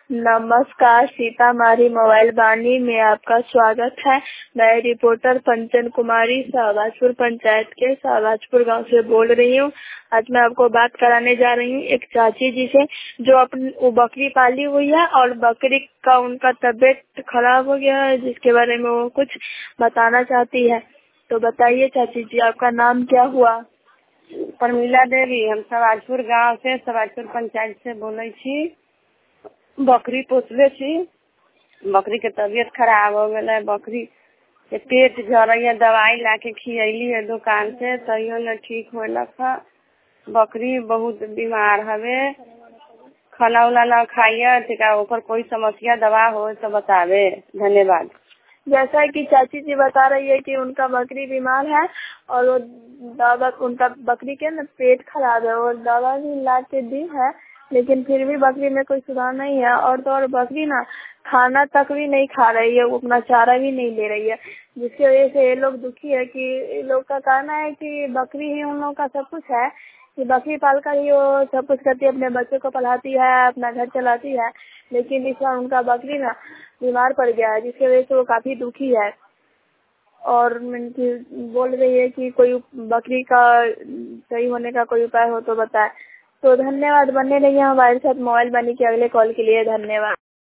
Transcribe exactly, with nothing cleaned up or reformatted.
नमस्कार, सीतामढ़ी मोबाइल वाणी में आपका स्वागत है। मैं रिपोर्टर पंचन कुमारी शाहबाजपुर पंचायत के शाहबाजपुर गांव से बोल रही हूं। आज मैं आपको बात कराने जा रही हूं एक चाची जी से जो अपनी वो बकरी पाली हुई है और बकरी का उनका तबीयत खराब हो गया है, जिसके बारे में वो कुछ बताना चाहती है। तो बताइए चाची जी, आपका नाम क्या हुआ? परमिला देवी। हम शाहबाजपुर गांव से शाहबाजपुर पंचायत से बोले छी। बकरी पोसले छी। बकरी के तबीयत खराब हो गया है। बकरी के पेट झड़, दवाई ला के खियली है दुकान से, तैयो न ठीक होलक है। बकरी बहुत बीमार हवे, खाना उना न खाइए। ओकर कोई समस्या दवा हो तो बतावे। धन्यवाद। जैसा कि चाची जी बता रही है कि उनका बकरी बीमार है और वो दवा, उनका बकरी के ना पेट खराब है और दवा भी ला के दी है, लेकिन फिर भी बकरी में कोई सुधार नहीं है। और तो और बकरी ना खाना तक भी नहीं खा रही है, वो अपना चारा भी नहीं ले रही है, जिसकी वजह से ये लोग दुखी है। कि ये लोग का कहना है कि बकरी ही उन लोगों का सब कुछ है, कि बकरी पालकर ही वो सब कुछ करती है, अपने बच्चों को पढ़ाती है, अपना घर चलाती है। लेकिन इस बार उनका बकरी ना बीमार पड़ गया है, जिसकी वजह से वो काफी दुखी है और बोल रही है कि कोई बकरी का सही होने का कोई उपाय हो तो बताए। तो धन्यवाद। बने रहिए हमारे साथ मोबाइल वाणी के अगले कॉल के लिए। धन्यवाद।